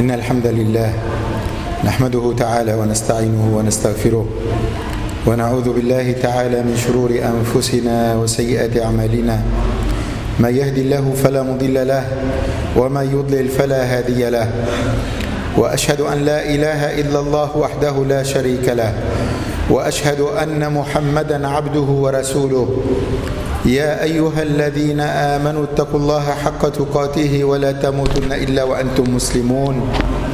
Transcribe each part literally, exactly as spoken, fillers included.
إن الحمد لله نحمده تعالى ونستعينه ونستغفره ونعوذ بالله تعالى من شرور أنفسنا وسيئات أعمالنا. من يهدي الله فلا مضل له ومن يضلل فلا هادي له، وأشهد أن لا إله إلا الله وحده لا شريك له، وأشهد أن محمدا عبده ورسوله. يا أيها الذين آمنوا اتقوا الله حق تقاته ولا تموتن إلا وأنتم مسلمون.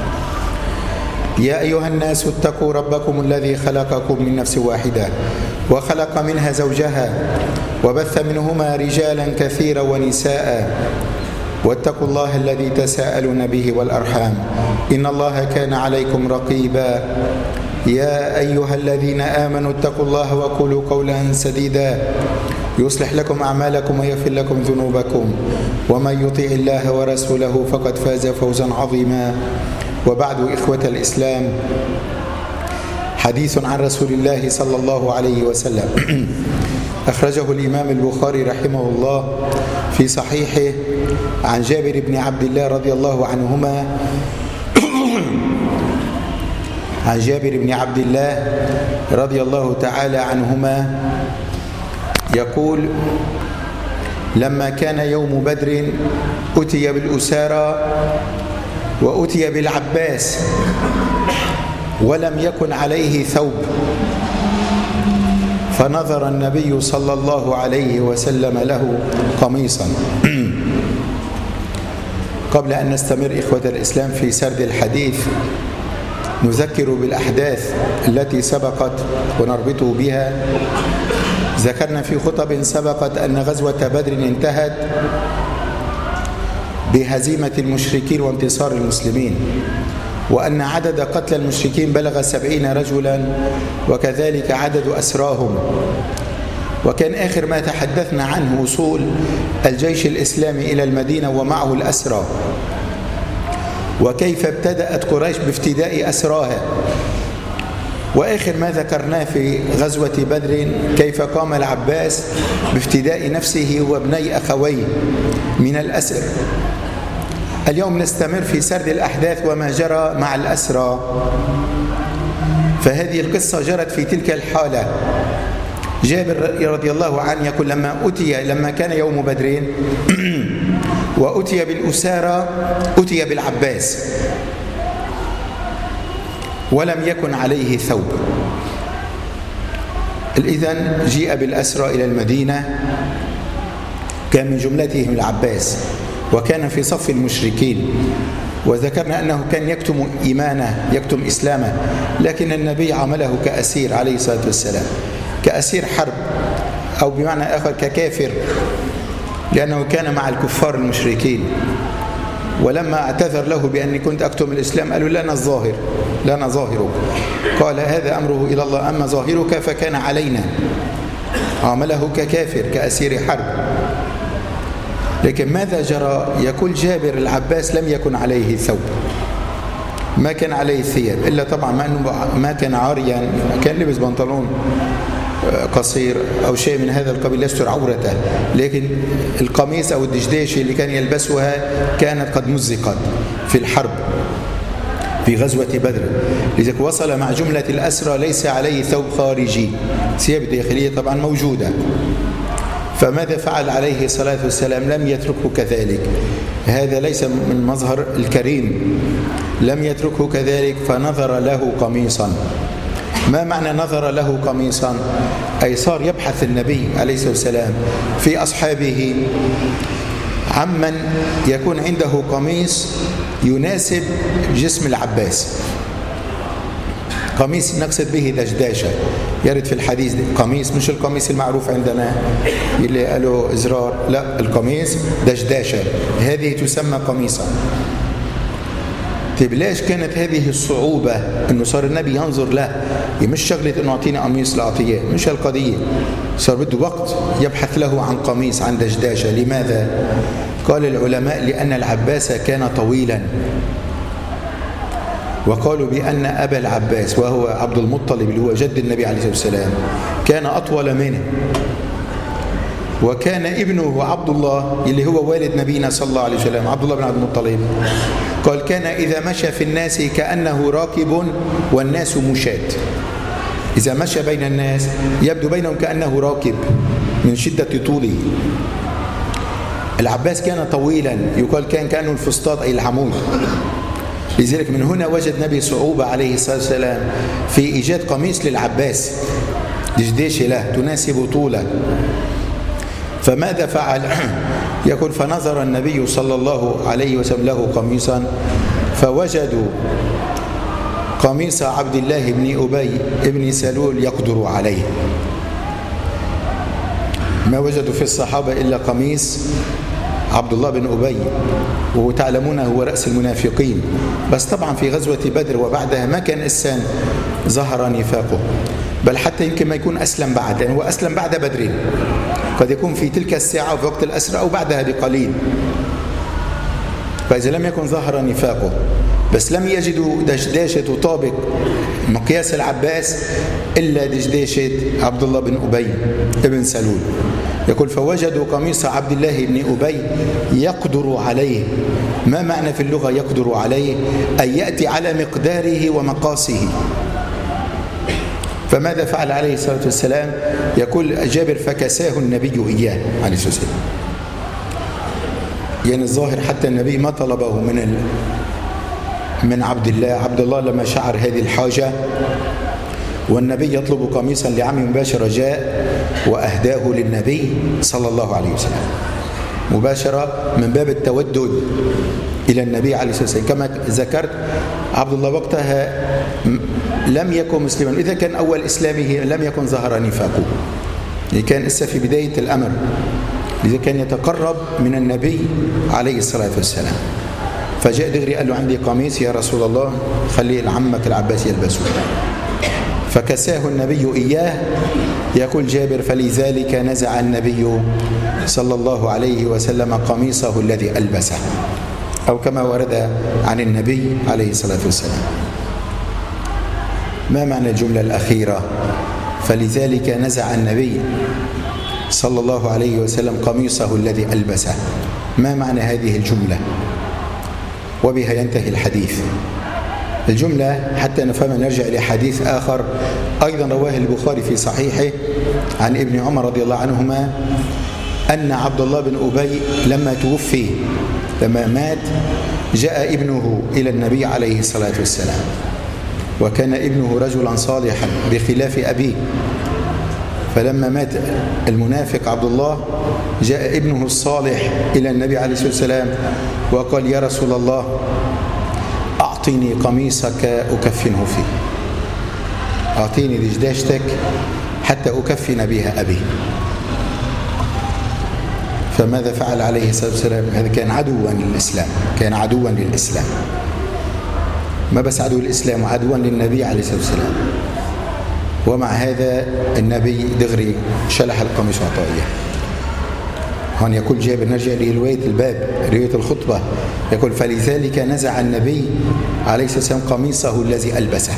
يا أيها الناس اتقوا ربكم الذي خلقكم من نفس واحدة وخلق منها زوجها وبث منهما رجالا كثيرا ونساء، واتقوا الله الذي تساءلون به والأرحام إن الله كان عليكم رقيبا. يا أيها الذين آمنوا اتقوا الله وقولوا قولا سديدا يصلح لكم أعمالكم ويغفر لكم ذنوبكم، ومن يطيع الله ورسوله فقد فاز فوزا عظيما. وبعد، إخوة الإسلام، حديث عن رسول الله صلى الله عليه وسلم أخرجه الإمام البخاري رحمه الله في صحيحه عن جابر بن عبد الله رضي الله عنهما عن جابر بن عبد الله رضي الله تعالى عنهما يقول: لما كان يوم بدر أتي بالأسارى وأتي بالعباس ولم يكن عليه ثوب، فنظر النبي صلى الله عليه وسلم له قميصا. قبل أن نستمر إخوة الإسلام في سرد الحديث، نذكر بالأحداث التي سبقت ونربطه بها. ذكرنا في خطب سبقت أن غزوة بدر انتهت بهزيمة المشركين وانتصار المسلمين، وأن عدد قتلى المشركين بلغ سبعين رجلا، وكذلك عدد أسراهم. وكان آخر ما تحدثنا عنه وصول الجيش الإسلامي إلى المدينة ومعه الأسرى، وكيف ابتدأت قريش بافتداء أسراها. وآخر ما ذكرناه في غزوة بدر كيف قام العباس بافتداء نفسه وابني أخويه من الأسر. اليوم نستمر في سرد الأحداث وما جرى مع الأسرى. فهذه القصة جرت في تلك الحالة. جابر رضي الله عنه يقول: لما أتي لما كان يوم بدر وأتي بالأسارى أتي بالعباس ولم يكن عليه ثوب. إذن جيء بالأسرى إلى المدينة، كان من جملتهم العباس، وكان في صف المشركين. وذكرنا أنه كان يكتم إيمانه يكتم إسلامه، لكن النبي عمله كأسير عليه الصلاة والسلام، كأسير حرب، أو بمعنى آخر ككافر، لأنه كان مع الكفار المشركين. ولما اعتذر له بأني كنت أكتم الإسلام قالوا: لنا الظاهر لنا ظاهرك. قال: هذا أمره إلى الله، أما ظاهرك فكان علينا. عمله ككافر كأسير حرب. لكن ماذا جرى؟ يقول جابر: العباس لم يكن عليه ثوب، ما كان عليه ثياب، إلا طبعا ما, أنه ما كان عاريا، كان لبس بنطلون قصير أو شيء من هذا القبيل يستر عورته، لكن القميص أو الدشداشي اللي كان يلبسها كانت قد مزقت في الحرب في غزوة بدر. لذلك وصل مع جملة الأسرى ليس عليه ثوب خارجي، ثياب داخلية طبعا موجودة. فماذا فعل عليه الصلاة والسلام؟ لم يتركه كذلك. هذا ليس من مظهر الكريم، لم يتركه كذلك، فنظر له قميصا. ما معنى نظر له قميصا؟ أي صار يبحث النبي عليه الصلاة والسلام في أصحابه عمن يكون عنده قميص يناسب جسم العباس. قميص نقصد به دشداشة، يرد في الحديث قميص، مش القميص المعروف عندنا اللي قالوا إزرار، لا، القميص دشداشة، هذه تسمى قميصا. طيب ليش كانت هذه الصعوبة أنه صار النبي ينظر له؟ مش شغلة أنه أعطيني قميص لأعطيه، مش القضية، صار بده وقت يبحث له عن قميص عن دشداشة. لماذا؟ قال العلماء: لأن العباس كان طويلا، وقالوا بأن أبا العباس وهو عبد المطلب اللي هو جد النبي عليه الصلاة والسلام كان أطول منه. وكان ابنه عبد الله اللي هو والد نبينا صلى الله عليه وسلم، عبد الله بن عبد المطلب، قال كان إذا مشى في الناس كأنه راكب والناس مشاة. إذا مشى بين الناس يبدو بينهم كأنه راكب من شدة طوله. العباس كان طويلا، يقال كان كأنه الفسطاط أي العمود، لذلك من هنا وجد النبي صعوبة عليه الصلاة والسلام في إيجاد قميص للعباس، دشداش له تناسب طوله. فماذا فعل؟ يقول فنظر النبي صلى الله عليه وسلم له قميصا فوجدوا قميص عبد الله بن أبي بن سلول يقدر عليه. ما وجدوا في الصحابة إلا قميص عبد الله بن أبي، وتعلمون هو رأس المنافقين، بس طبعا في غزوة بدر وبعدها ما كان إنسان ظهر نفاقه، بل حتى يمكن ما يكون أسلم بعد، لأنه يعني هو أسلم بعد بدر، قد يكون في تلك الساعة وفي وقت الأسرى أو بعدها بقليل. فإذا لم يكن ظهر نفاقه، بس لم يجدوا دشداشة تطابق مقياس العباس إلا دشداشة عبد الله بن أبي بن سلول. يقول فوجدوا قميص عبد الله بن أبي يقدر عليه. ما معنى في اللغة يقدر عليه؟ أي يأتي على مقداره ومقاسه. فماذا فعل عليه الصلاة والسلام؟ يقول جابر فكساه النبي إياه عليه الصلاة والسلام. يعني الظاهر حتى النبي ما طلبه من ال... من عبد الله. عبد الله لما شعر هذه الحاجة والنبي يطلب قميصا لعمه مباشرة جاء وأهداه للنبي صلى الله عليه وسلم مباشرة من باب التودد إلى النبي عليه الصلاة والسلام. كما ذكرت عبد الله وقتها لم يكن مسلما، إذا كان أول إسلامه لم يكن ظهر نفاقه، كان لسه في بداية الأمر، لذا كان يتقرب من النبي عليه الصلاة والسلام. فجاء دغري قال له عندي قميص يا رسول الله خلي عمك العباس يلبسه، فكساه النبي إياه. يقول جابر فلذلك نزع النبي صلى الله عليه وسلم قميصه الذي ألبسه، أو كما ورد عن النبي عليه الصلاة والسلام. ما معنى الجملة الأخيرة فلذلك نزع النبي صلى الله عليه وسلم قميصه الذي ألبسه؟ ما معنى هذه الجملة؟ وبها ينتهي الحديث. الجملة حتى نفهم نرجع لحديث آخر أيضا رواه البخاري في صحيحه عن ابن عمر رضي الله عنهما أن عبد الله بن أبي لما توفي لما مات جاء ابنه إلى النبي عليه الصلاة والسلام، وكان ابنه رجلا صالحا بخلاف أبيه. فلما مات المنافق عبد الله جاء ابنه الصالح إلى النبي عليه الصلاة والسلام وقال يا رسول الله أعطيني قميصك أكفنه فيه، أعطيني دشداشتك حتى أكفن بها أبي. فماذا فعل عليه الصلاة والسلام؟ هذا كان عدوا للإسلام، كان عدوا للإسلام، ما بس عدو الإسلام وعدوا للنبي عليه الصلاة والسلام. ومع هذا النبي دغري شلح القميص وعطائه. هون يقول جابر نرجع لرواية الباب رواية الخطبة، يقول فلذلك نزع النبي عليه الصلاة والسلام قميصه الذي ألبسه.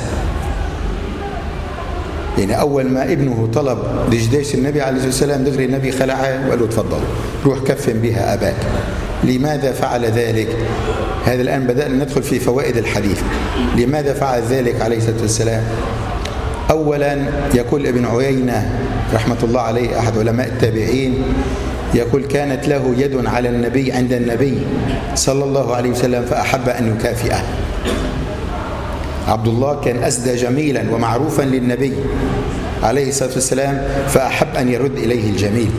يعني أول ما ابنه طلب دشداش النبي عليه الصلاة والسلام دغري النبي خلعها وقال له تفضل روح كفن بها أباك. لماذا فعل ذلك؟ هذا الآن بدأنا ندخل في فوائد الحديث. لماذا فعل ذلك عليه الصلاة والسلام؟ أولا يقول ابن عيينة رحمة الله عليه أحد علماء التابعين يقول كانت له يد على النبي عند النبي صلى الله عليه وسلم فأحب أن يكافئه. عبد الله كان أسدى جميلا ومعروفا للنبي عليه الصلاة والسلام فأحب أن يرد إليه الجميل،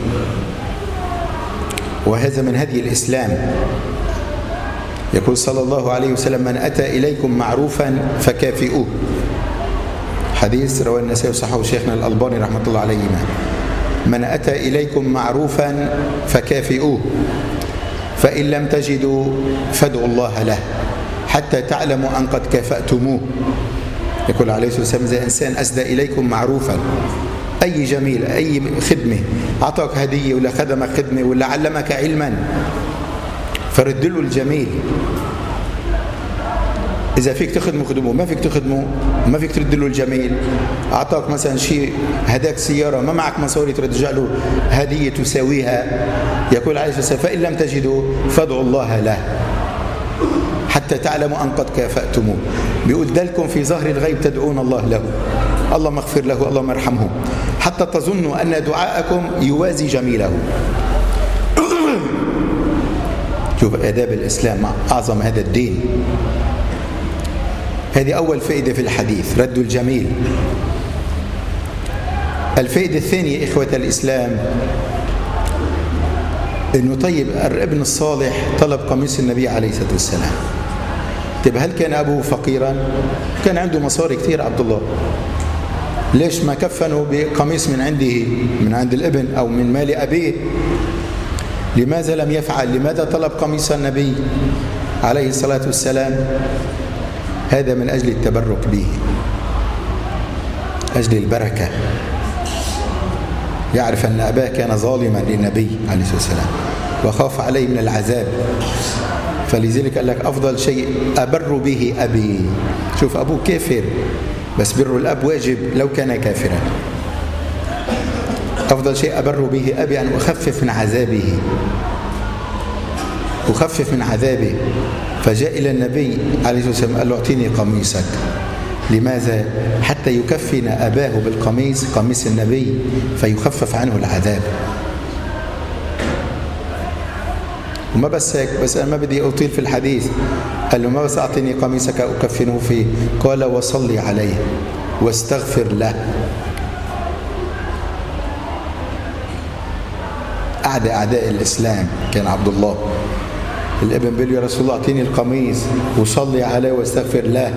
وهذا من هدي الإسلام. يقول صلى الله عليه وسلم من أتى إليكم معروفا فكافئوه، حديث رواه النسائي وصححه شيخنا الألباني رحمة الله عليهما. من أتى إليكم معروفا فكافئوه فإن لم تجدوا فادعوا الله له حتى تعلموا أن قد كافأتموه. يقول عليه الصلاة والسلام إذا إنسان أسدى إليكم معروفا أي جميل أي خدمة، أعطاك هدية ولا خدمك خدمة ولا علمك علما فرد له الجميل. إذا فيك تخدمه خدمه، ما فيك تخدمه ما فيك ترد له الجميل. أعطاك مثلا شيء، هداك سيارة، ما معك مصاري ترجع له هدية تساويها، يقول عليه الصلاة والسلام: فإن لم تجدوا فادعوا الله له حتى تعلموا أن قد كافأتموه. بيقول: دلكم في ظهر الغيب تدعون الله له، اللهم اغفر له، اللهم ارحمه، حتى تظنوا أن دعاءكم يوازي جميله. شوف آداب الإسلام مع أعظم هذا الدين. هذه أول فائدة في الحديث، رد الجميل. الفائدة الثانية إخوة الإسلام، إنه طيب الابن الصالح طلب قميص النبي عليه الصلاة والسلام. طيب هل كان أبوه فقيرا؟ كان عنده مصاري كثير عبد الله، ليش ما كفنوا بقميص من عنده، من عند الابن أو من مال أبيه؟ لماذا لم يفعل؟ لماذا طلب قميص النبي عليه الصلاة والسلام؟ هذا من أجل التبرك به، أجل البركة. يعرف أن أباه كان ظالما للنبي عليه الصلاة والسلام وخاف عليه من العذاب، فلذلك قال لك: أفضل شيء أبر به أبي. شوف أبوه كافر، بس بر الأب واجب لو كان كافرا. أفضل شيء أبر به أبي، أن أخفف من عذابه، أخفف من عذابه. فجاء إلى النبي عليه الصلاة والسلام قال له: أعطيني قميصك. لماذا؟ حتى يكفن أباه بالقميص، قميص النبي، فيخفف عنه العذاب. وما بس هيك، بس أنا ما بدي أطيل في الحديث. قال له: ما بس أعطيني قميصك أكفنه فيه، قال: وصلي عليه واستغفر له. أعدى أعداء الإسلام كان عبد الله. الابن بيقول له: يا رسول الله أعطيني القميص وصلي عليه واستغفر له.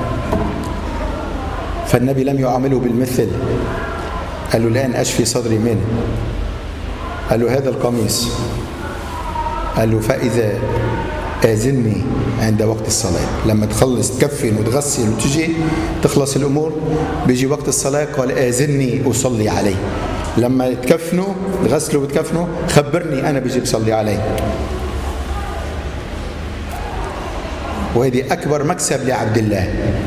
فالنبي لم يعامله بالمثل، قال له: الآن أشفي صدري منه. قال له: هذا القميص. قال له: فإذا آذني عند وقت الصلاة، لما تخلص تكفن وتغسل وتجي تخلص الأمور، بيجي وقت الصلاة، قال: آذني أصلي عليه. لما تكفنوا تغسلوا وتكفنوا خبرني، أنا بيجي بصلي عليه. وهذه أكبر مكسب لعبد الله.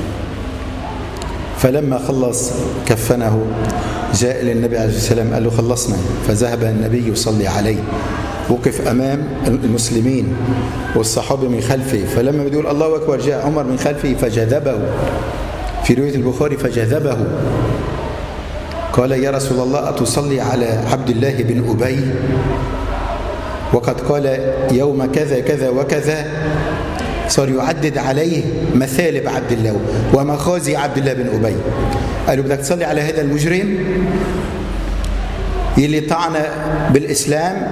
فلما خلص كفنه جاء للنبي عليه الصلاة والسلام قال له: خلصنا. فذهب النبي يصلي عليه، وقف أمام المسلمين والصحابة من خلفه. فلما بيقول الله أكبر جاء عمر من خلفه فجذبه، في رواية البخاري فجذبه، قال: يا رسول الله أتصلي على عبد الله بن أبي وقد قال يوم كذا كذا وكذا؟ صار يعدد عليه مثالب عبد الله ومخازي عبد الله بن أبي. قالوا: بدك تصلي على هذا المجرم يلي طعن بالإسلام،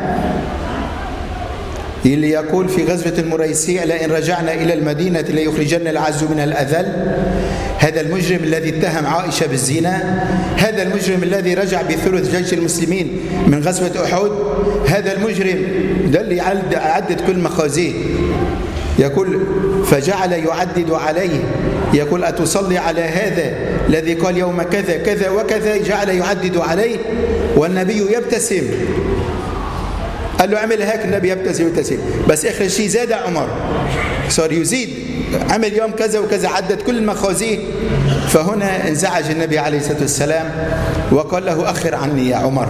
يلي يقول في غزوة المريسيع: لئن رجعنا إلى المدينة ليخرجن العز منها الأذل. هذا المجرم الذي اتهم عائشة بالزنا، هذا المجرم الذي رجع بثلث جيش المسلمين من غزوة أحد، هذا المجرم ده اللي عدد كل مخازيه. يقول: فجعل يعدد عليه، يقول: أتصلي على هذا الذي قال يوم كذا كذا وكذا؟ جعل يعدد عليه والنبي يبتسم. قال له: اعمل هيك. النبي يبتسم يبتسم. بس آخر شيء زاد عمر، صار يزيد، عمل يوم كذا وكذا، عدد كل المخازيه. فهنا انزعج النبي عليه الصلاة والسلام وقال له: أخر عني يا عمر،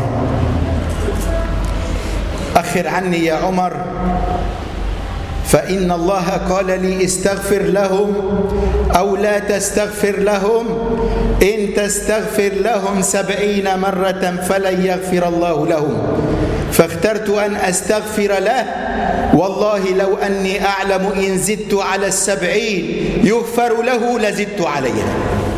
أخر عني يا عمر، فإن الله قال لي استغفر لهم أو لا تستغفر لهم، إن تستغفر لهم سبعين مرة فلن يغفر الله لهم، فاخترت أن أستغفر له، والله لو أني أعلم إن زدت على السبعين يغفر له لزدت عليها.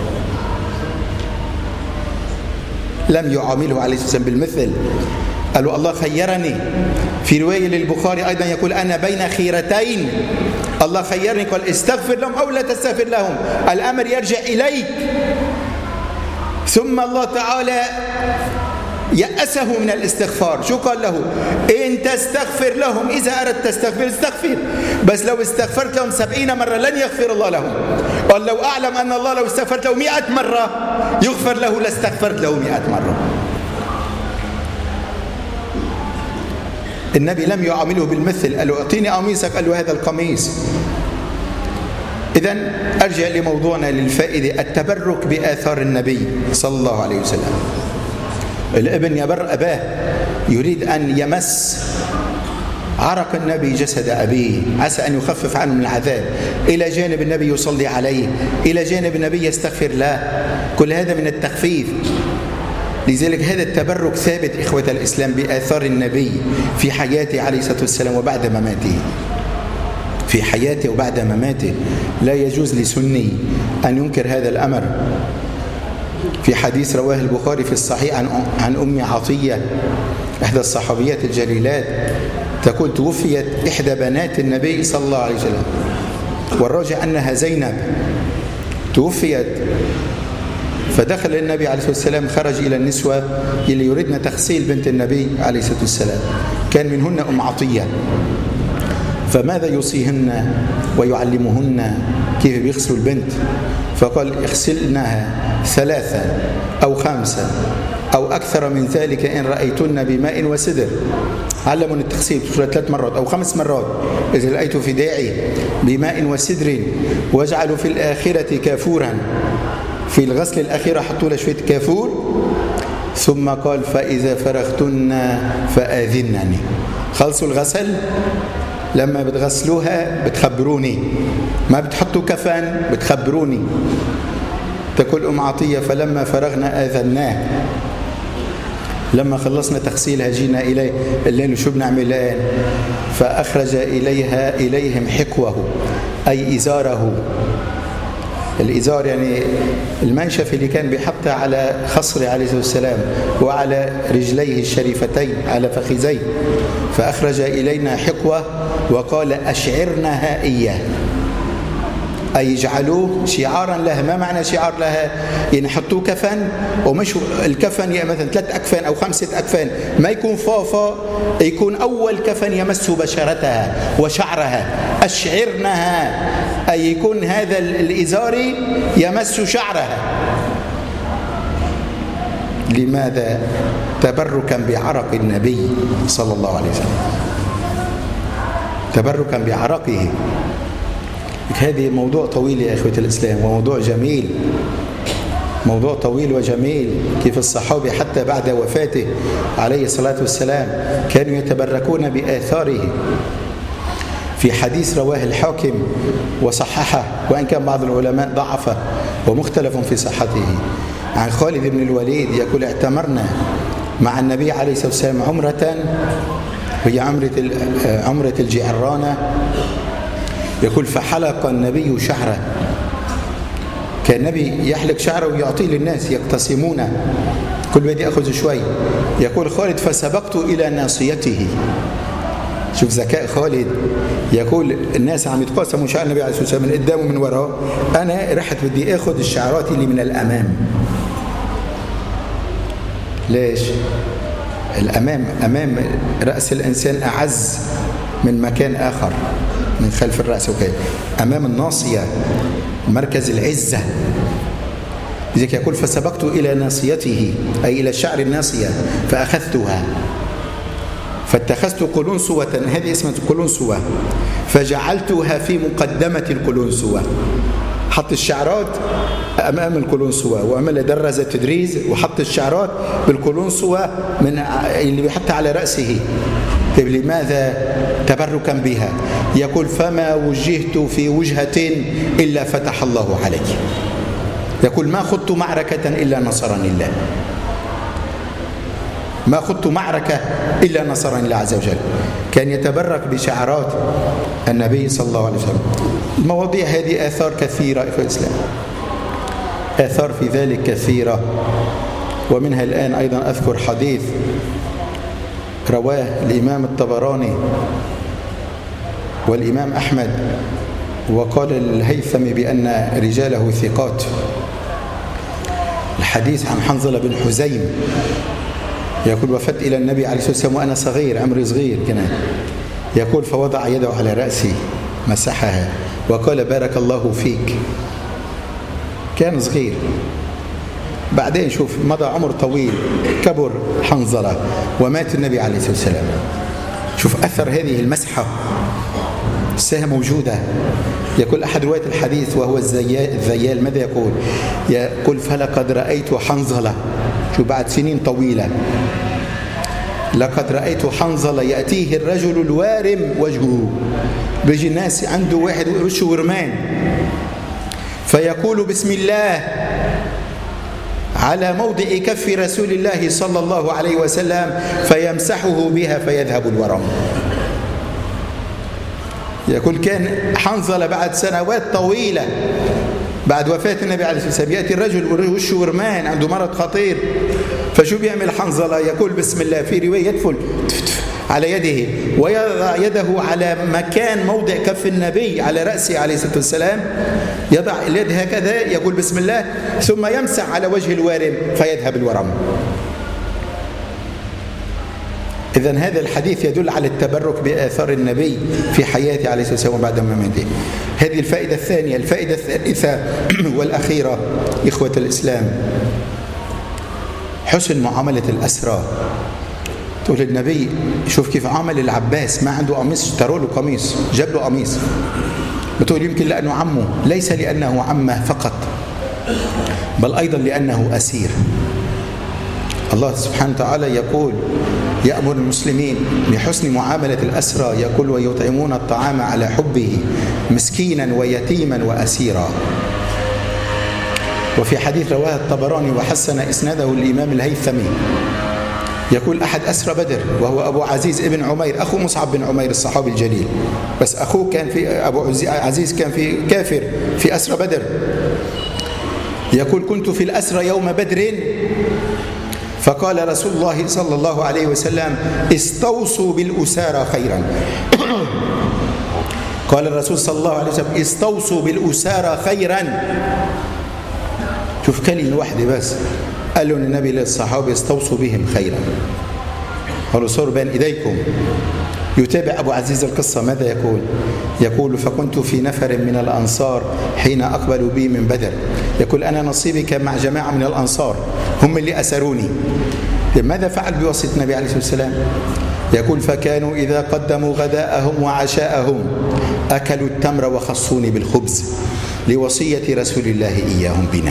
لم يعامله عليه الصلاة والسلام بالمثل. قالوا: الله خيرني. في رواية للبخاري أيضا يقول: أنا بين خيرتين، الله خيرني، قال: استغفر لهم أو لا تستغفر لهم، الأمر يرجع إليك. ثم الله تعالى يأسه من الاستغفار. شو قال له؟ إن تستغفر لهم، إذا أردت تستغفر استغفر، بس لو استغفرت لهم سبعين مرة لن يغفر الله لهم. قال: لو أعلم أن الله لو استغفرت له مئة مرة يغفر له لاستغفرت له مئة مرة. النبي لم يعامله بالمثل. قال له: أعطيني قميصك. قال له: هذا القميص. إذا إذن أرجع لموضوعنا للفائدة، التبرك بآثار النبي صلى الله عليه وسلم. الابن يبر أباه، يريد أن يمس عرق النبي جسد أبيه عسى أن يخفف عنه من العذاب، إلى جانب النبي يصلي عليه، إلى جانب النبي يستغفر له، كل هذا من التخفيف. لذلك هذا التبرك ثابت إخوة الإسلام بآثار النبي في حياته عليه الصلاة والسلام وبعد مماته. في حياته وبعد مماته لا يجوز لسني أن ينكر هذا الأمر. في حديث رواه البخاري في الصحيح عن عن أم عطية إحدى الصحابيات الجليلات تقول توفيت إحدى بنات النبي صلى الله عليه وسلم، والراجع أنها زينب توفيت، فدخل النبي عليه الصلاة والسلام، خرج إلى النسوة اللي يريدن تغسيل بنت النبي عليه الصلاة والسلام، كان منهن أم عطية، فماذا يوصيهن ويعلمهن كيف بيغسلوا البنت؟ فقال اغسلنها ثلاثا أو خمسا أو أكثر من ذلك إن رأيتن بماء وسدر. علموا التغسيل ثلاث مرات أو خمس مرات إذا رأيت في داعي بماء وسدر، واجعلوا في الآخرة كافورا، في الغسل الأخيرة حطوا له شوية كافور، ثم قال فإذا فرغتن فآذنني. خلصوا الغسل لما بتغسلوها بتخبروني، ما بتحطوا كفن بتخبروني. تقول أم عطية فلما فرغنا آذناه، لما خلصنا تغسيلها جينا إليه الليل شو بنعمل الآن؟ فأخرج إليها إليهم حكوه أي إزاره. الإزار يعني المنشف اللي كان بيحطها على خصره عليه الصلاة والسلام وعلى رجليه الشريفتين على فخذيه. فأخرج إلينا حكوة وقال أشعرنها إياه، أي يجعلوه شعارا لها. ما معنى شعار لها؟ يعني حطوه كفن، ومش الكفن يعني مثلا ثلاث أكفان أو خمسة أكفان، ما يكون فوفا، يكون أول كفن يمس بشرتها وشعرها. أشعرنها أي يكون هذا الإزار يمس شعرها. لماذا؟ تبركا بعرق النبي صلى الله عليه وسلم، تبركا بعرقه. هذه موضوع طويل يا إخوة الإسلام، وموضوع جميل، موضوع طويل وجميل. كيف الصحابة حتى بعد وفاته عليه الصلاة والسلام كانوا يتبركون بآثاره. في حديث رواه الحاكم وصححه، وإن كان بعض العلماء ضعفه ومختلف في صحته، عن خالد بن الوليد يقول اعتمرنا مع النبي عليه الصلاة والسلام عمرة، وهي عمرة عمرة الجعرانة. يقول فحلق النبي شعره، كان النبي يحلق شعره ويعطيه للناس يقتسمونه، كل بدي يأخذ شوي. يقول خالد فسبقت إلى ناصيته. شوف ذكاء خالد، يقول الناس عم يتقاسموا شعر النبي عليه الصلاة والسلام من قدام ومن وراه، أنا رحت بدي أخذ الشعرات اللي من الأمام. ليش؟ الأمام أمام رأس الإنسان أعز من مكان آخر من خلف الرأس وكذا، أمام الناصية مركز العزة. لذلك يقول فسبقت إلى ناصيته أي إلى الشعر الناصية فأخذتها فاتخذت قلنسوة، هذه اسمها قلنسوة، فجعلتها في مقدمة القلنسوة. حط الشعرات أمام القلنسوة وعمل درز تدريز وحط الشعرات بالقلنسوة من اللي بيحطها على رأسه. طيب لماذا؟ تبركا بها. يقول فما وجهت في وجهة إلا فتح الله عليك. يقول ما خضت معركة إلا نصرني الله، ما خضت معركة إلا نصرني الله عز وجل. كان يتبرك بشعرات النبي صلى الله عليه وسلم. المواضيع هذه آثار كثيرة في الإسلام، آثار في ذلك كثيرة، ومنها الآن أيضا أذكر حديث رواه الإمام الطبراني والإمام أحمد، وقال الهيثم بأن رجاله ثقات. الحديث عن حنظلة بن حزيم يقول وفدت إلى النبي عليه الصلاة والسلام وأنا صغير، عمري صغير كان، يقول فوضع يده على رأسي مسحها وقال بارك الله فيك. كان صغير، بعدين شوف مضى عمر طويل، كبر حنظلة ومات النبي عليه الصلاة والسلام. شوف أثر هذه المسحة الساهة موجودة. يقول أحد رواية الحديث وهو الذيال ماذا يقول؟ يقول فلقد رأيت حنظلة، شو بعد سنين طويلة، لقد رأيت حنظلة يأتيه الرجل الوارم وجهه، بيجي الناس عنده واحد وشه ورمان فيقول بسم الله على موضع كف رسول الله صلى الله عليه وسلم فيمسحه بها فيذهب الورم. يقول كان حنظلة بعد سنوات طويلة بعد وفاة النبي عليه الصلاة والسلام يأتي الرجل وشه ورمان عنده مرض خطير، فشو بيعمل حنظلة؟ يقول بسم الله، في رواية يدفل على يده ويضع يده على مكان موضع كف النبي على رأسه عليه الصلاة والسلام، يضع اليد هكذا يقول بسم الله ثم يمسح على وجه الوارم فيذهب الورم. إذن هذا الحديث يدل على التبرك بآثار النبي في حياته عليه الصلاة والسلام وبعد مماته. هذه الفائدة الثانية. الفائدة الثالثة والأخيرة إخوة الإسلام، حسن معاملة الأسرى. تقول النبي شوف كيف عمل العباس، ما عنده قميص اشتروا له قميص، جاب له قميص. بتقول يمكن لأنه عمه، ليس لأنه عمه فقط بل أيضا لأنه أسير. الله سبحانه وتعالى يقول يأمر المسلمين بحسن معاملة الأسرى، يقول ويطعمون الطعام على حبه مسكينا ويتيما وأسيرا. وفي حديث رواه الطبراني وحسن إسناده الإمام الهيثمي يقول أحد أسرى بدر وهو أبو عزيز ابن عمير أخو مصعب بن عمير الصحابي الجليل، بس أخوه كان في أبو عزيز كان في كافر في أسرى بدر. يقول كنت في الأسرى يوم بدر فقال رسول الله صلى الله عليه وسلم استوصوا بالأسارى خيرا. قال الرسول صلى الله عليه وسلم استوصوا بالأسارى خيرا. شوف كلمة واحدة بس قال له النبي للصحابة استوصوا بهم خيرا، قالوا صاروا بين إيديكم. يتابع أبو عزيز القصة ماذا يقول؟ يقول فكنت في نفر من الأنصار حين أقبلوا بي من بدر. يقول أنا نصيبي كان مع جماعة من الأنصار هم اللي أسروني. ماذا فعل بوصية النبي عليه الصلاة والسلام؟ يقول فكانوا إذا قدموا غداءهم وعشاءهم أكلوا التمر وخصوني بالخبز لوصية رسول الله إياهم بنا.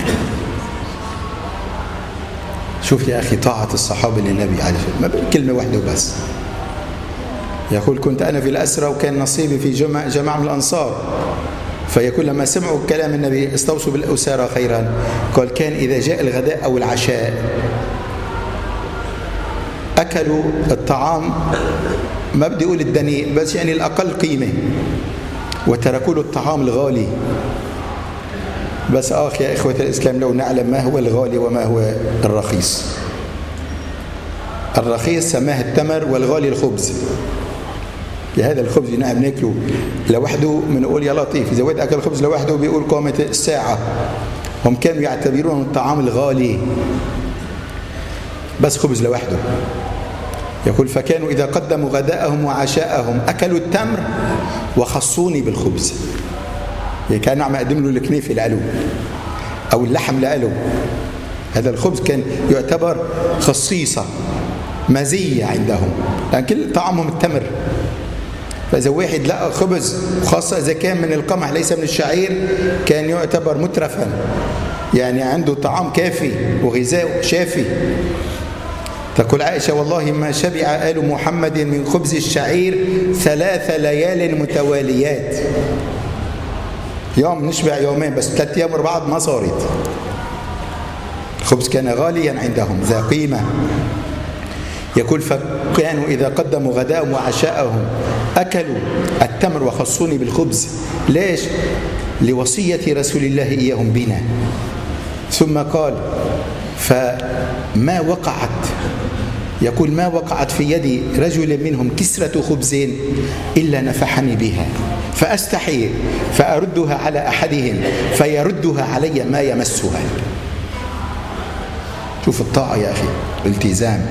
شوف يا أخي طاعة الصحابة للنبي عليه الصلاة والسلام، كلمة واحدة وبس. يقول كنت أنا في الأسرى وكان نصيبي في جماعة, جماعة من الأنصار، فيقول لما سمعوا كلام النبي استوصوا بالأسارى خيرا، قال كان إذا جاء الغداء أو العشاء أكلوا الطعام، ما بدي أقول الدنيء بس يعني الأقل قيمة، وتركوا له الطعام الغالي. بس آخ يا إخوة الإسلام لو نعلم ما هو الغالي وما هو الرخيص. الرخيص سماه التمر والغالي الخبز. هذا الخبز نعم ناكله لوحده بنقول يا لطيف، إذا واحد أكل الخبز لوحده بيقول قامت الساعة. هم كانوا يعتبرون الطعام الغالي بس خبز لوحده. يقول فكانوا إذا قدموا غداءهم وعشاءهم أكلوا التمر وخصوني بالخبز. كانوا عم يقدم له الكنيفة لألو أو اللحم لألو. هذا الخبز كان يعتبر خصيصة مزية عندهم، لأن كل طعامهم التمر. فإذا واحد لقى خبز خاصة إذا كان من القمح ليس من الشعير كان يعتبر مترفا، يعني عنده طعام كافي وغذاء شافي. تقول عائشة والله ما شبع آل محمد من خبز الشعير ثلاث ليال متواليات. يوم نشبع يومين بس ثلاث أيام ورا بعض ما صارت. الخبز كان غاليا عندهم ذا قيمة. يقول فكانوا إذا قدموا غداءهم وعشاءهم أكلوا التمر وخصوني بالخبز. ليش؟ لوصية رسول الله إياهم بنا. ثم قال فما وقعت، يقول ما وقعت في يد رجل منهم كسرة خبز إلا نفحني بها فأستحي فأردها على أحدهم فيردها علي ما يمسها. شوف الطاعة يا أخي، الالتزام.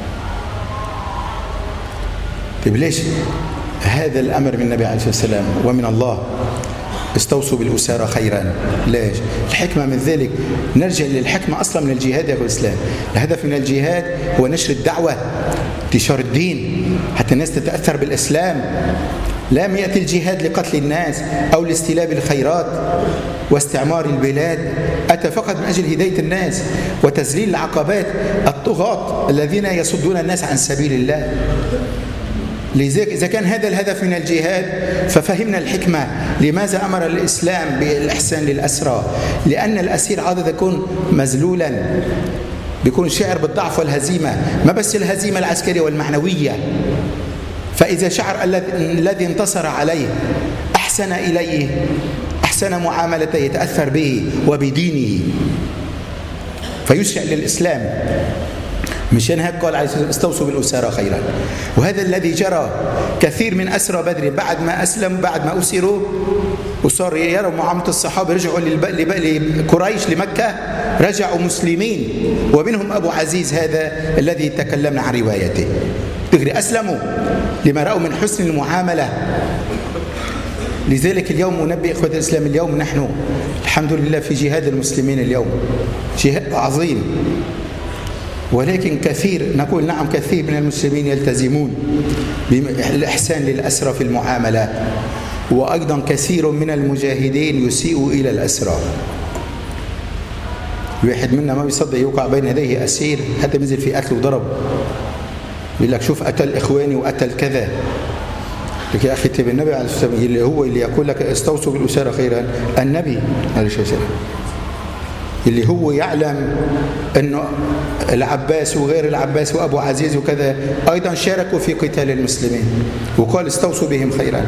طيب ليش هذا الأمر من النبي عليه الصلاة والسلام ومن الله استوصوا بالأسارى خيرا؟ ليش؟ الحكمة من ذلك نرجع للحكمة أصلا من الجهاد يا أخو الإسلام. الهدف من الجهاد هو نشر الدعوة، انتشار الدين، حتى الناس تتأثر بالإسلام. لم يأتي الجهاد لقتل الناس أو لاستلاب الخيرات واستعمار البلاد، أتى فقط من أجل هداية الناس وتذليل العقبات الطغاة الذين يصدون الناس عن سبيل الله. لذلك إذا كان هذا الهدف من الجهاد ففهمنا الحكمة. لماذا أمر الإسلام بالإحسان للأسرى؟ لأن الأسير عادة يكون مذلولا، بيكون شعر بالضعف والهزيمة، ما بس الهزيمة العسكرية والمعنوية. فإذا شعر الذي انتصر عليه أحسن إليه، أحسن معاملته، يتأثر به وبدينه فيشرع للإسلام. مشان هيك قال عليه الصلاة والسلام استوصوا بالأسارى خيرا. وهذا الذي جرى. كثير من أسرى بدر بعد ما أسلموا، بعد ما أسروا وصار يروا معاملة الصحابة، رجعوا لقريش لمكة، رجعوا مسلمين، ومنهم أبو عزيز هذا الذي تكلمنا عن روايته. تغري أسلموا لما رأوا من حسن المعاملة. لذلك اليوم ننبه إخوة الإسلام، اليوم نحن الحمد لله في جهاد المسلمين، اليوم جهاد عظيم، ولكن كثير، نقول نعم كثير من المسلمين يلتزمون بالإحسان للأسرى في المعاملات، وأيضا كثير من المجاهدين يسيء إلى الأسرى. الواحد منا ما بيصدق يوقع بين يديه أسير حتى ينزل في قتل وضرب، يقول لك شوف قتل إخواني وقتل كذا. لك يا أخي تبي النبي عليه الصلاة والسلام اللي هو اللي يقول لك استوصوا بالأسارى خيرا، النبي عليه الصلاة والسلام اللي هو يعلم أنه العباس وغير العباس وأبو عزيز وكذا أيضا شاركوا في قتال المسلمين، وقال استوصوا بهم خيرا،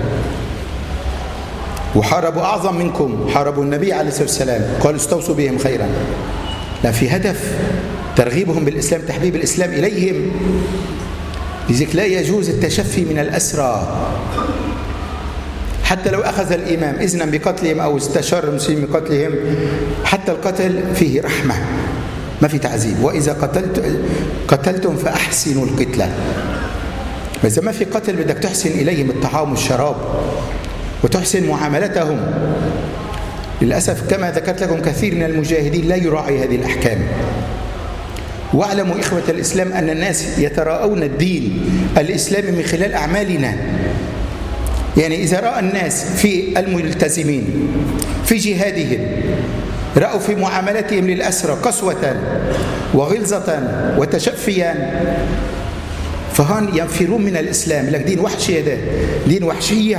وحاربوا أعظم منكم، حاربوا النبي عليه الصلاة والسلام، قال استوصوا بهم خيرا. لا، في هدف ترغيبهم بالإسلام، تحبيب الإسلام إليهم. لذلك لا يجوز التشفي من الأسرى، حتى لو أخذ الإمام إذنا بقتلهم أو استشار المسلمين بقتلهم، حتى القتل فيه رحمة، ما في تعذيب. وإذا قتلت قتلتم فأحسنوا القتلة. إذا ما في قتل بدك تحسن إليهم الطعام والشراب وتحسن معاملتهم. للأسف كما ذكرت لكم كثير من المجاهدين لا يراعي هذه الأحكام. واعلموا إخوة الإسلام أن الناس يتراءون الدين الإسلامي من خلال أعمالنا. يعني إذا رأى الناس في الملتزمين في جهادهم، رأوا في معاملتهم للأسرى قسوة وغلظة وتشفيا، فهان ينفرون من الإسلام. لك دين وحشي، هذا دين وحشية.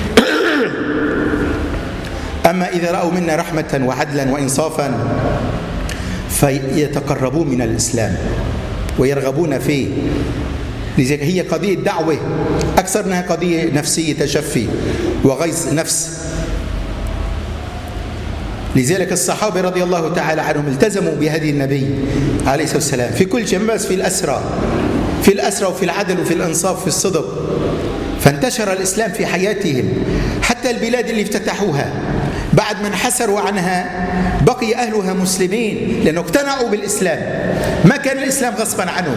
أما إذا رأوا منا رحمة وعدلا وإنصافا فيتقربون من الإسلام ويرغبون فيه. لذلك هي قضية دعوة أكثر منها قضية نفسية تشفي وغيظ نفس. لذلك الصحابة رضي الله تعالى عنهم التزموا بهدي النبي عليه الصلاة والسلام في كل شيء، بس في الأسرى، في الأسرى وفي العدل وفي الإنصاف في الصدق. فانتشر الإسلام في حياتهم. حتى البلاد اللي افتتحوها بعد ما انحسروا عنها بقي أهلها مسلمين، لأنه اقتنعوا بالإسلام، ما كان الإسلام غصبا عنهم،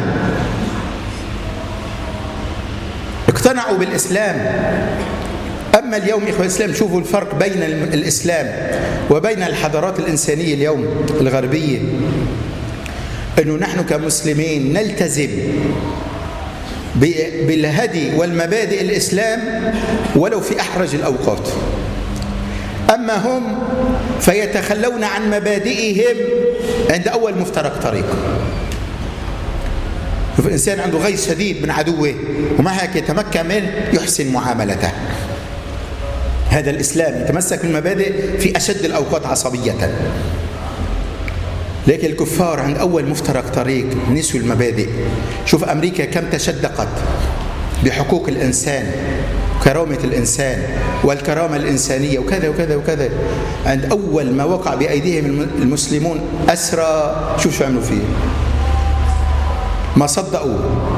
اقتنعوا بالإسلام. أما اليوم إخوة الإسلام شوفوا الفرق بين الإسلام وبين الحضارات الإنسانية اليوم الغربية، أنه نحن كمسلمين نلتزم بالهدي والمبادئ الإسلام ولو في أحرج الأوقات. أما هم فيتخلون عن مبادئهم عند أول مفترق طريق. شوف الإنسان عنده غيظ شديد من عدوه ومع هيك يتمكن منه يحسن معاملته. هذا الإسلام يتمسك بالمبادئ في أشد الأوقات عصبية. لكن الكفار عند أول مفترق طريق نسوا المبادئ. شوف أمريكا كم تشدقت بحقوق الإنسان، كرامة الإنسان والكرامة الإنسانية وكذا وكذا وكذا. عند أول ما وقع بأيديهم المسلمون أسرى، شوف شو عملوا فيه، ما صدقوا،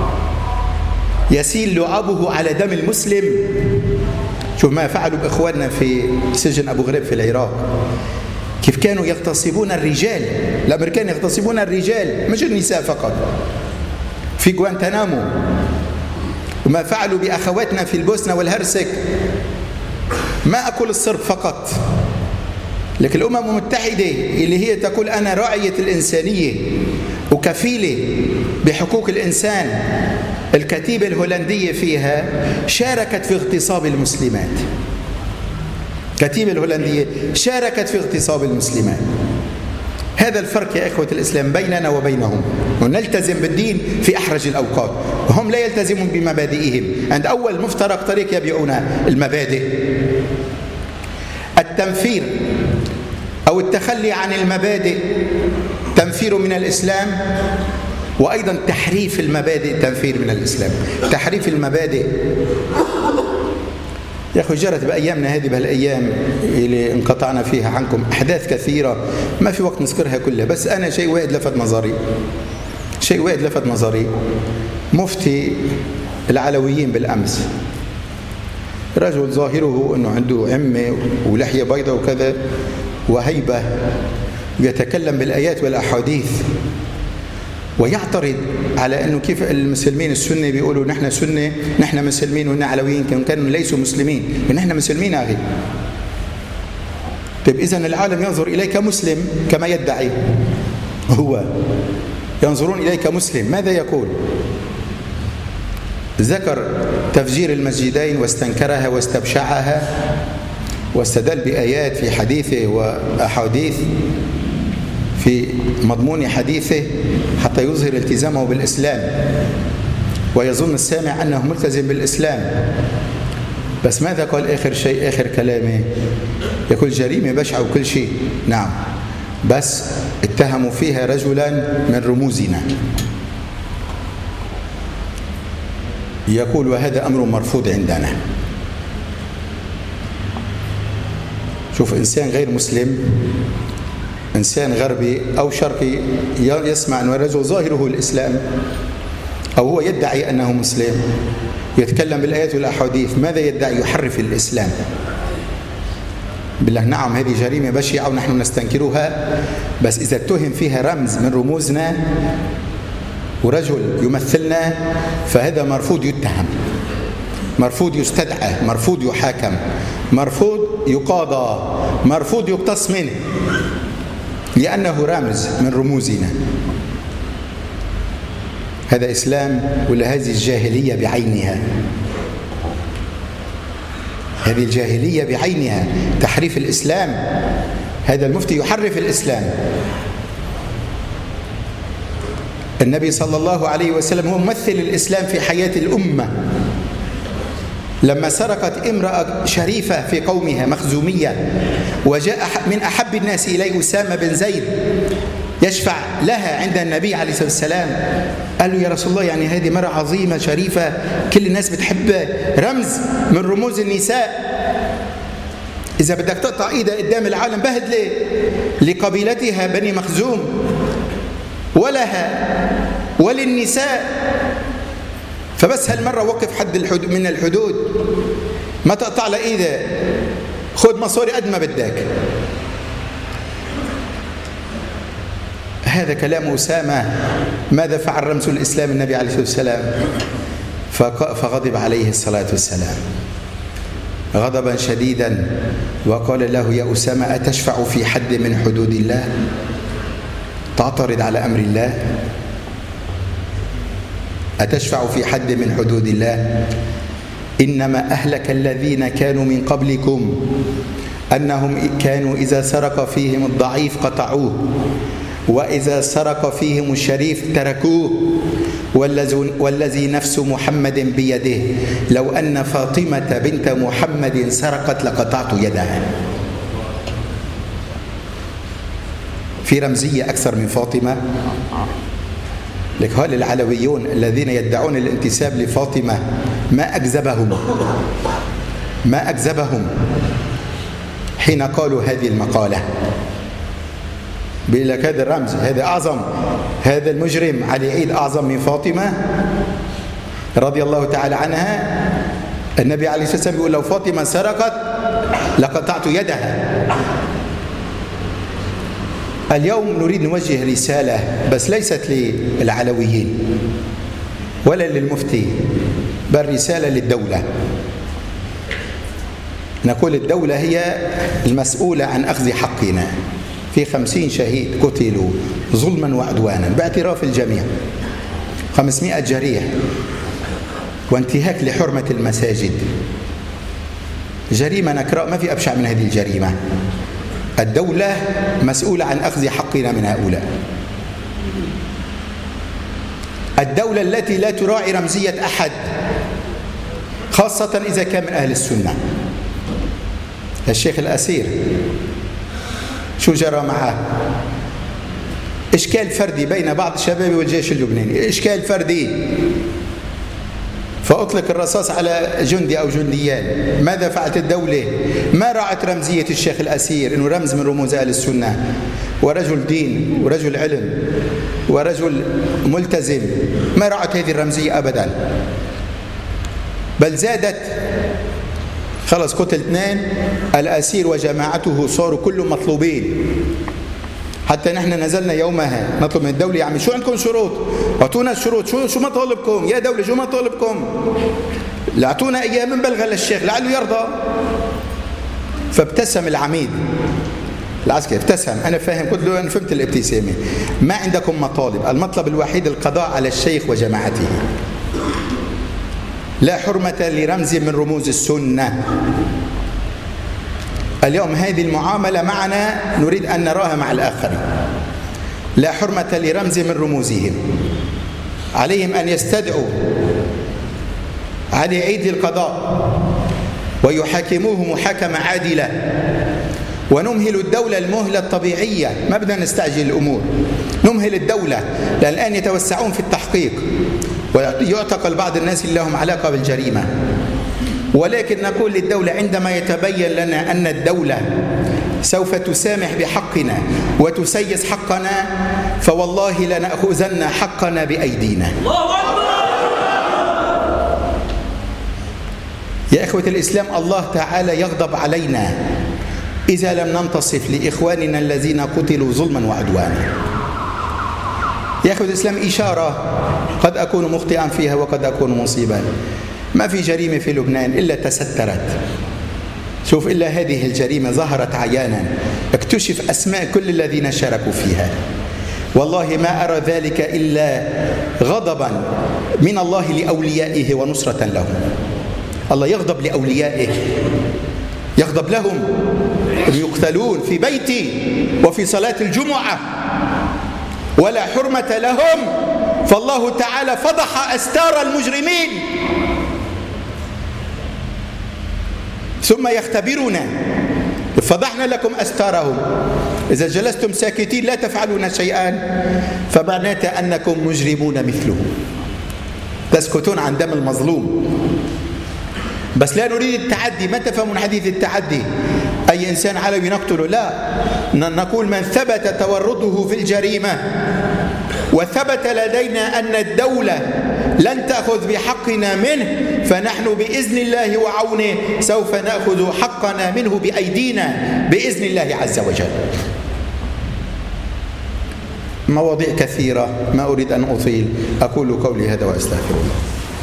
يسيل لعابه على دم المسلم. شوف ما فعلوا بإخواننا في سجن أبو غريب في العراق، كيف كانوا يغتصبون الرجال. الأمريكان يغتصبون الرجال مش النساء فقط في غوانتنامو. وما فعلوا بأخواتنا في البوسنة والهرسك، ما أقول الصرب فقط، لكن الأمم المتحدة اللي هي تقول أنا راعية الإنسانية وكفيلة بحقوق الإنسان الكتيبة الهولندية فيها شاركت في اغتصاب المسلمات. الكتيبة الهولندية شاركت في اغتصاب المسلمات. هذا الفرق يا إخوة الإسلام بيننا وبينهم، ونلتزم بالدين في أحرج الأوقات، وهم لا يلتزمون بمبادئهم. عند أول مفترق طريق يبيعون المبادئ. التنفير أو التخلي عن المبادئ تنفير من الإسلام، وأيضا تحريف المبادئ تنفير من الإسلام. تحريف المبادئ يا أخي جرت بأيامنا هذه بهالأيام اللي انقطعنا فيها عنكم أحداث كثيرة ما في وقت نذكرها كلها، بس أنا شيء واحد لفت نظري شيء واحد لفت نظري مفتي العلويين بالأمس، رجل ظاهره أنه عنده عمة ولحية بيضاء وكذا وهيبة، يتكلم بالآيات والأحاديث ويعترض على أنه كيف المسلمين السنة بيقولوا نحن سنة نحن مسلمين ونحن علويين، كانوا كانوا ليسوا مسلمين نحن مسلمين. أخي طيب إذن العالم ينظر إليك مسلم كما يدعي هو، ينظرون إليك مسلم. ماذا يقول؟ ذكر تفجير المسجدين واستنكرها واستبشعها واستدل بآيات في حديثه وأحاديث في مضمون حديثه حتى يظهر التزامه بالإسلام ويظن السامع أنه ملتزم بالإسلام. بس ماذا قال آخر شيء آخر كلامه؟ يقول جريمة بشعة وكل شيء، نعم، بس اتهموا فيها رجلا من رموزنا. يقول وهذا أمر مرفوض عندنا. شوف إنسان غير مسلم، إنسان غربي أو شرقي يسمع أن الرجل ظاهره الإسلام أو هو يدعي أنه مسلم، يتكلم بالآيات والأحاديث، ماذا يدعي؟ يحرف الإسلام. بالله نعم هذه جريمة بشعة ونحن نستنكرها، بس إذا اتهم فيها رمز من رموزنا ورجل يمثلنا فهذا مرفوض يتهم، مرفوض يستدعى، مرفوض يحاكم، مرفوض يقاضى، مرفوض يقتص منه، لأنه رمز من رموزنا. هذا إسلام ولا هذه الجاهلية بعينها؟ هذه الجاهلية بعينها، تحريف الإسلام. هذا المفتي يحرف الإسلام. النبي صلى الله عليه وسلم هو ممثل الإسلام في حياة الأمة. لما سرقت امرأة شريفة في قومها مخزومية وجاء من أحب الناس إليه أسامة بن زيد يشفع لها عند النبي عليه الصلاة والسلام، قال له يا رسول الله يعني هذه مرأة عظيمة شريفة كل الناس بتحبها، رمز من رموز النساء، إذا بدك تقطع إيدها قدام العالم بهدلة لقبيلتها بني مخزوم ولها وللنساء، فبس هالمرة وقف حد الحدود من الحدود، ما تقطع لها إيدها، خذ مصاري قد ما بدك. هذا كلام أسامة. ماذا فعل رمز الإسلام النبي عليه الصلاة والسلام؟ فغضب عليه الصلاة والسلام غضبا شديدا وقال له يا أسامة أتشفع في حد من حدود الله؟ تعترض على أمر الله؟ أتشفع في حد من حدود الله؟ إنما أهلك الذين كانوا من قبلكم أنهم كانوا إذا سرق فيهم الضعيف قطعوه وإذا سرق فيهم الشريف تركوه، والذي نفس محمد بيده لو أن فاطمة بنت محمد سرقت لقطعت يدها. في رمزية أكثر من فاطمة؟ لك هؤلاء العلويون الذين يدعون الانتساب لفاطمة ما أكذبهم ما أكذبهم حين قالوا هذه المقالة. بيقول لك هذا الرمز، هذا أعظم، هذا المجرم علي عيد أعظم من فاطمة رضي الله تعالى عنها. النبي عليه الصلاة والسلام يقول لو فاطمة سرقت لقطعت يدها. اليوم نريد نوجه رسالة بس ليست للعلويين ولا للمفتي، بل رسالة للدولة. نقول الدولة هي المسؤولة عن أخذ حقنا. في خمسين شهيد قتلوا ظلما وعدوانا باعتراف الجميع، خمسمائة جريح، وانتهاك لحرمة المساجد، جريمة نكراء ما في أبشع من هذه الجريمة. الدولة مسؤولة عن أخذ حقنا من هؤلاء. الدولة التي لا تراعي رمزية أحد، خاصة إذا كان من أهل السنة. الشيخ الأسير شو جرى معه؟ إشكال فردي بين بعض الشباب والجيش اللبناني، إشكال فردي، فأطلق الرصاص على جندي أو جنديان. ماذا فعلت الدولة؟ ما راعت رمزية الشيخ الأسير إنه رمز من رموز أهل السنة، ورجل دين ورجل علم ورجل ملتزم، ما راعت هذه الرمزية أبدا، بل زادت. خلص قتل اثنين، الأسير وجماعته صاروا كلهم مطلوبين. حتى نحن نزلنا يومها نطلب من الدولة يعني شو عندكم شروط؟ اعطونا الشروط، شو شو مطالبكم يا دولة، شو مطالبكم؟ اعطونا اياه من بلغ للشيخ لعله يرضى. فابتسم العميد العسكري، ابتسم. انا فاهم، قلت له انا فهمت الابتسامة. ما عندكم مطالب، المطلب الوحيد القضاء على الشيخ وجماعته. لا حرمة لرمز من رموز السنة. اليوم هذه المعاملة معنا نريد أن نراها مع الآخرين. لا حرمة لرمز من رموزهم. عليهم أن يستدعوا على أيدي القضاء ويحاكموه محاكمة عادلة، ونمهل الدولة المهلة الطبيعية. ما بدنا نستعجل الأمور، نمهل الدولة، لأن الآن يتوسعون في التحقيق ويعتقل بعض الناس اللي لهم علاقة بالجريمة. ولكن نقول للدولة عندما يتبين لنا أن الدولة سوف تسامح بحقنا وتسيس حقنا، فوالله لنأخذن حقنا بأيدينا. يا إخوة الإسلام، الله تعالى يغضب علينا إذا لم ننتصف لإخواننا الذين قتلوا ظلما وعدوانا. يا إخوة الإسلام، إشارة قد أكون مخطئا فيها وقد أكون مصيبا. ما في جريمة في لبنان إلا تسترت. شوف، إلا هذه الجريمة ظهرت عيانا، اكتشف أسماء كل الذين شاركوا فيها. والله ما أرى ذلك إلا غضبا من الله لأوليائه ونصرة لهم. الله يغضب لأوليائه، يغضب لهم، يقتلون في بيتي وفي صلاة الجمعة ولا حرمة لهم. فالله تعالى فضح أستار المجرمين ثم يختبرنا. فضحنا لكم أستارهم. إذا جلستم ساكتين لا تفعلون شيئا فمعناته أنكم مجرمون مثله، تسكتون عن دم المظلوم. بس لا نريد التعدي. ما تفهمون حديث التعدي؟ أي إنسان علوي نقتله؟ لا، نقول من ثبت تورطه في الجريمة وثبت لدينا أن الدولة لن تأخذ بحقنا منه، فنحن بإذن الله وعونه سوف نأخذ حقنا منه بأيدينا بإذن الله عز وجل. مواضيع كثيرة ما أريد أن أطيل، أقول قولي هذا وأستغفر الله.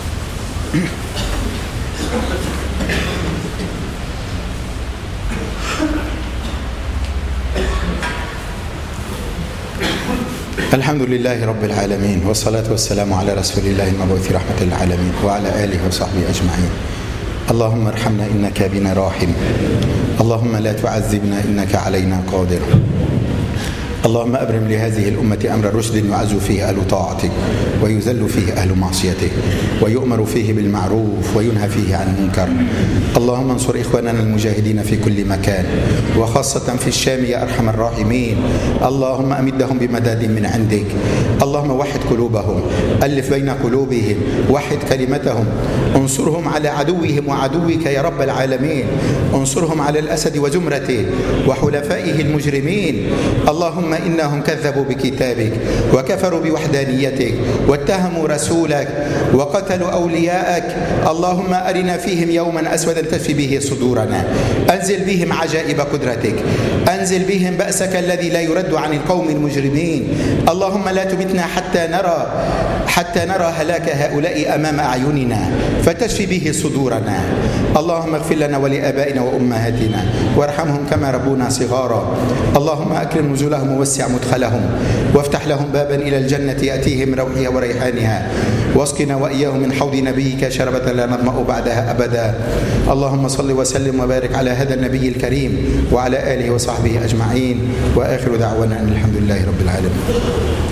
الحمد لله رب العالمين، والصلاة والسلام على رسول الله المبعوث رحمة للعالمين وعلى آله وصحبه أجمعين. اللهم ارحمنا إنك بنا راحم، اللهم لا تعذبنا إنك علينا قادر. اللهم أبرم لهذه الأمة أمر رشد يعز فيه أهل طاعتك ويذل فيه أهل معصيتك ويؤمر فيه بالمعروف وينهى فيه عن المنكر. اللهم انصر إخواننا المجاهدين في كل مكان وخاصة في الشام يا أرحم الراحمين. اللهم أمدهم بمداد من عندك. اللهم وحد قلوبهم، ألف بين قلوبهم، وحد كلمتهم، انصرهم على عدوهم وعدوك يا رب العالمين. انصرهم على الأسد وزمرته وحلفائه المجرمين. اللهم إنهم كذبوا بكتابك وكفروا بوحدانيتك واتهموا رسولك وقتلوا أولياءك. اللهم أرنا فيهم يوما أسودا تشفي به صدورنا. أنزل بهم عجائب قدرتك، أنزل بهم بأسك الذي لا يرد عن القوم المجرمين. اللهم لا تمتنا حتى نرى حتى نرى هلاك هؤلاء أمام أعيننا فتشفي به صدورنا. اللهم اغفر لنا ولآبائنا وأمهاتنا وارحمهم كما ربونا صغارا. اللهم أكرم نزلهم وسع مدخلهم وافتح لهم بابا إلى الجنة يأتيهم روحها وريحانها، واسقنا وإياهم من حوض نبيك شربة لا نظمأ بعدها أبدا. اللهم صل وسلم وبارك على هذا النبي الكريم وعلى آله وصحبه أجمعين، وآخر دعوانا أن الحمد لله رب العالمين.